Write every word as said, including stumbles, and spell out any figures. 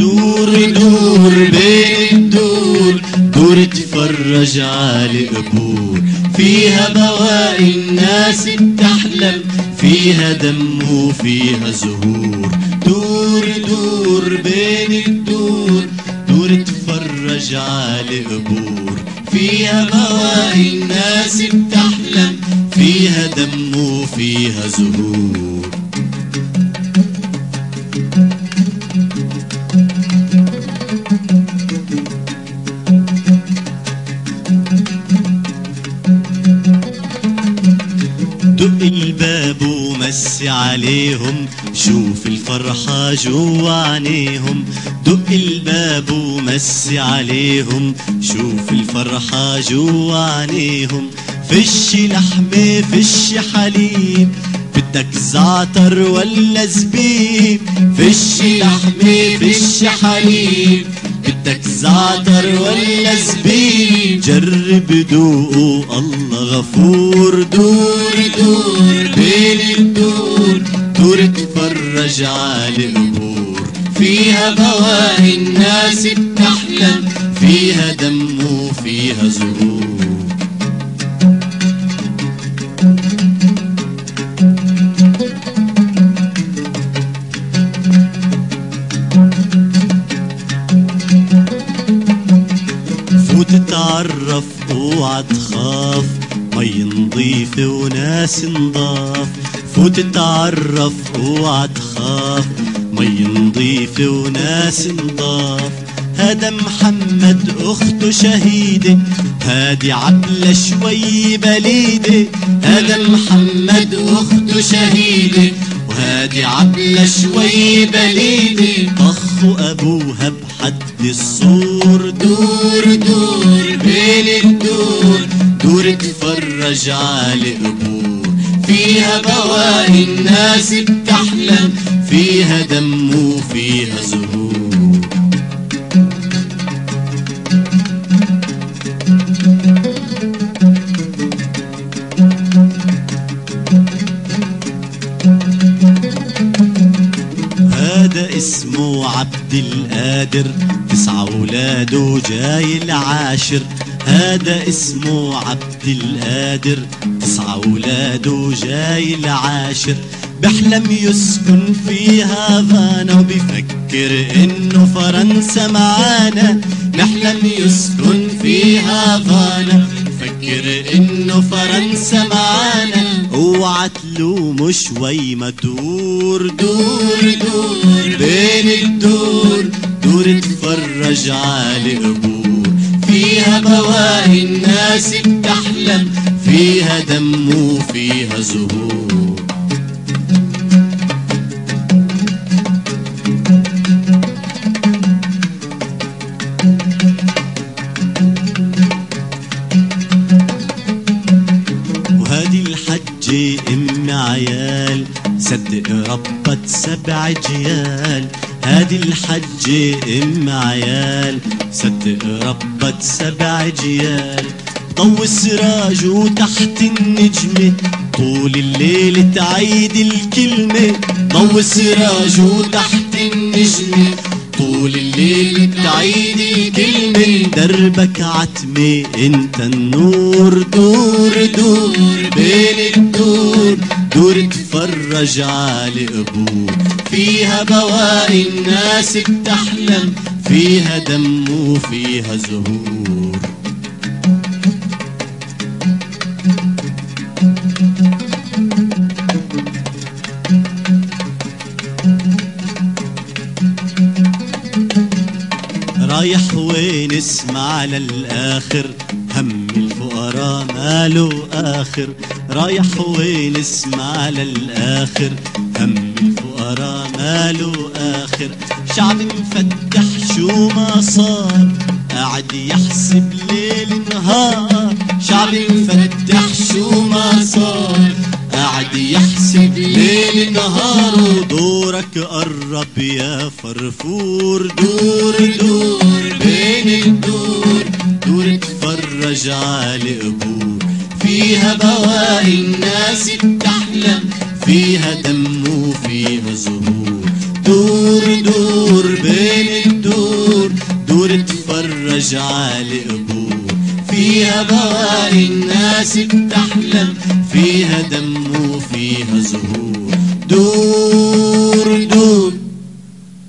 دور دور بين الدور، دور تفرج على قبور، فيها بواقي الناس بتحلم، فيها دم وفيها زهور. دور دور بين الدور، دور تفرج على قبور، فيها بواقي الناس بتحلم، فيها دم وفيها زهور. دق الباب ومسي عليهم، شوف الفرحة جوا عينيهم. دق الباب ومسي عليهم، شوف الفرحة جوا عينيهم. فش لحمة فش حليب، بدك زعتر ولا زبيب؟ فش لحمة فش حليب، بدك زعتر ولا زبيب؟ جرب دوقه الله غفور. دور دور بين الدور، دور تفرج على قبور، فيها بواقي الناس بتحلم، فيها دم وفيها زهور. فوت تعرف اوعى تخاف، مي نضيفة وناس نضاف. فوت تعرف اوعى تخاف، مي نضيفة وناس نضاف. هذا محمد اخته شهيدة، هادي عبلة شوي بليدة. هذا محمد اخته شهيدة، وهادي عبلة شوي بليدة. طخوا ابوها بحد الصور. دور دور بين الدور، دور تفرج على قبور، فيها بواقي الناس بتحلم، فيها دم وفيها زهور. هذا اسمه عبد القادر، تسعة اولاده جاي العاشر. هذا اسمه عبد القادر، تسعة اولاده جاي العاشر. بحلم يسكن فيها هافانا، وبيفكر انه فرنسا معانا. نحلم يسكن فيها هافانا، فكر انه فرنسا معانا. اوعى تلومه شوي ما تدور. دور دور بين الدور، دور تفرج على قبور، فيها بواقي الناس بتحلم، فيها دم وفيها زهور. وهذه الحجة ام عيال، صدق ربت سبع جيال. هذه الحجة ام عيال، صدق ربت سبع جيال. ضو السراج وتحت النجمة، طول الليل تعيد الكلمة. ضو السراج وتحت النجمة، طول الليل تعيد الكلمة. دربك عتمة انت النور. دور دور بين الدور، دور تفرج على قبور، فيها بواقي الناس بتحلم، فيها دم وفيها زهور. رايح وين اسمع للآخر، هم الفقراء ماله آخر. رايح وين اسمع للآخر، هم الفقراء ماله آخر. شعب مفتح شو ما صار، قاعد يحسب ليل نهار. شعب مفتح شو ما صار، قاعد يحسب ليل نهار. ودورك قرب يا فرفور. دور دور بين الدور، دور تفرج على قبور، فيها بواقي الناس بتحلم، فيها دم وفيها زهور. دور دور بين الدور راجعة لأبوه. فيها بواري الناس بتحلم، فيها دم وفيها زهور.